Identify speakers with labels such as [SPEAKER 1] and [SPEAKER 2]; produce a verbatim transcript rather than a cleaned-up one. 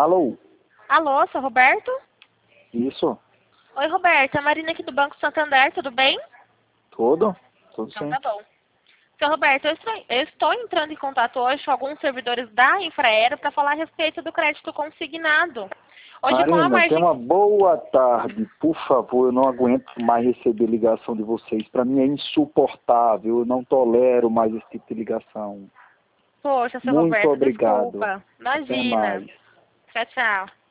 [SPEAKER 1] Alô?
[SPEAKER 2] Alô, seu Roberto?
[SPEAKER 1] Isso?
[SPEAKER 2] Oi, Roberto. É a Marina aqui do Banco Santander, tudo bem?
[SPEAKER 1] Tudo? Tudo
[SPEAKER 2] Então
[SPEAKER 1] sim.
[SPEAKER 2] tá bom. Seu Roberto, eu estou, eu estou entrando em contato hoje com alguns servidores da Infraero para falar a respeito do crédito consignado. Hoje com a
[SPEAKER 1] Marina, tenha
[SPEAKER 2] margem...
[SPEAKER 1] uma boa tarde. Por favor, eu não aguento mais receber ligação de vocês. Para mim é insuportável. Eu não tolero mais esse tipo de ligação.
[SPEAKER 2] Poxa, seu
[SPEAKER 1] Muito
[SPEAKER 2] Roberto,
[SPEAKER 1] obrigado.
[SPEAKER 2] desculpa.
[SPEAKER 1] Até
[SPEAKER 2] Imagina.
[SPEAKER 1] mais.
[SPEAKER 2] Tchau, tchau.